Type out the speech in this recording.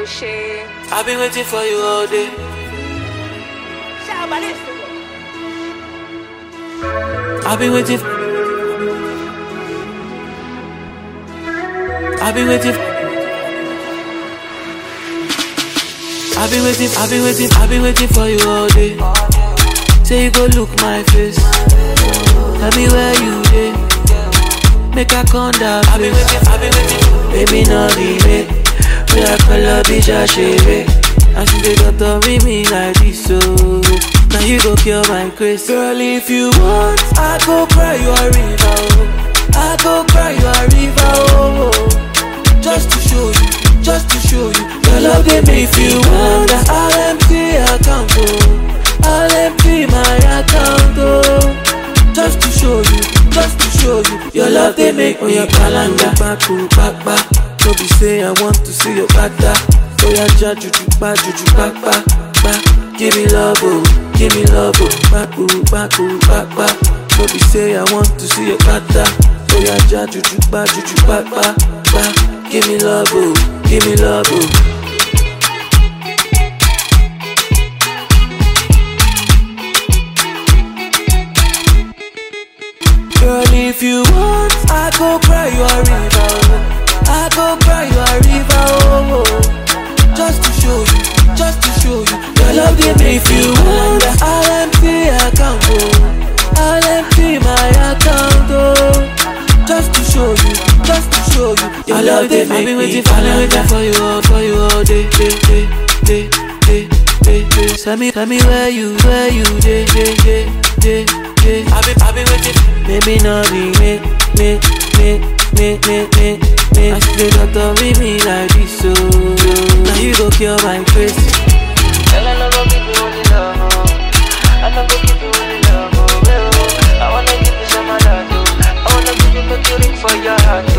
O'Shea. I've been waiting for you all day. I've been waiting. I've been waiting. I've been waiting. I've been waiting. I've been waiting for you all day. Say you go look my face. Tell me where you dey. Make I come down. I've been waiting. I've been waiting. Baby, no delay. We are color bitch a shave. And she dey got to read me like this, so now you go cure my grace. Girl, if you want, I go cry you a river, oh. I go cry you a river, oh, oh. Just to show you, just to show you. Your love they make you want. I'll empty account, oh. I'll empty my account, oh. Just to show you, just to show you. Your love they make me your calendar. Back to back, back. No be say I want to see your bada. Oh yeah, juju back, back. Give me love, oh, give me love, oh. Back, back, back. No be say I want to see your bada. Oh yeah, juju back, back. Give me love, oh, give me love, oh. Girl, if you want, I go cry you a river, oh. I go cry you a river, oh, oh. Just to show you, just to show you. Your love they make you want. I'll empty account, oh. I'll empty my account, oh. Just to show you, just to show you. Your love they make me waiting for you all day, day. Tell me where you day. I've been waiting. Baby, no be me. I see the doctor with me like this, so now you go cure my grace. Girl, I never give you only love, oh. I never give you only love, oh. I wanna give you some of that, oh. I wanna give you make you ring for your heart.